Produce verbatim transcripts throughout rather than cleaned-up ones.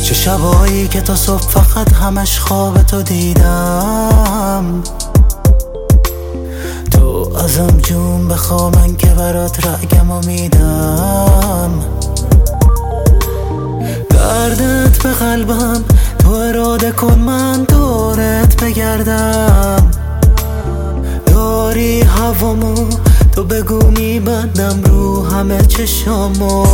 چه شبایی که تا صبح فقط همش خواب تو دیدم. تو ازم جون بخوا من که برات رأگم و میدم. دردت به قلبم تو اراده کن من دورت بگردم. داری هوامو تو بگو میبندم رو همه چشامو.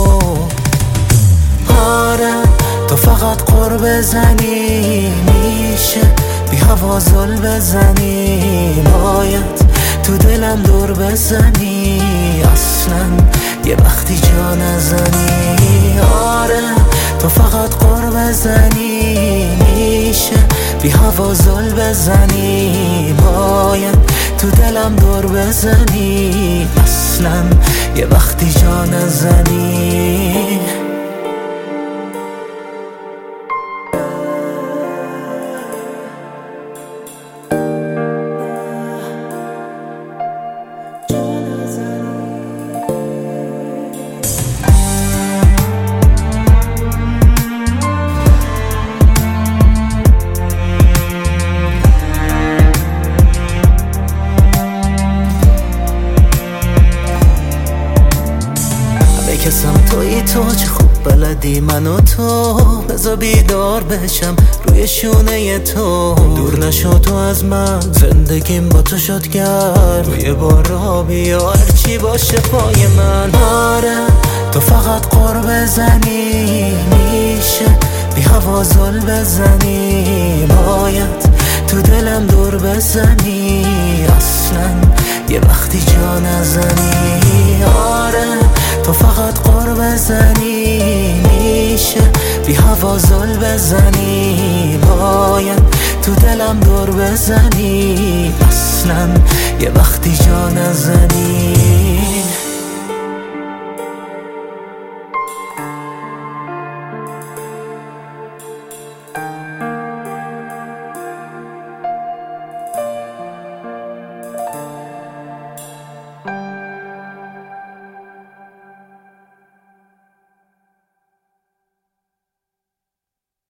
آره تو فقط قر بزنی میشه بی هوا زل بزنی. باید تو دلم دور بزنی اصلا یه وقتی جا نزنی. آره تو فقط قر بزنی میشه بی هوا زل بزنی. باید تو دلم دور بزنی اصلا یه وقتی جا نزنی. کسم توی تو چه خوب بلدی من و تو. بذار بیدار بشم روی شونه تو. دور نشو تو از من زندگیم با تو شد گرم. روی بارا بیا هرچی باشه پای من. آره تو فقط قر بزنی میشه بی هوا زل بزنی. باید تو دلم دور بزنی اصلا یه وقتی جا نزنی. آره تو فقط قر بزنی میشه بی هوا زل بزنی. باید تو دلم دور بزنی اصلا یه وقتی جا نزنی.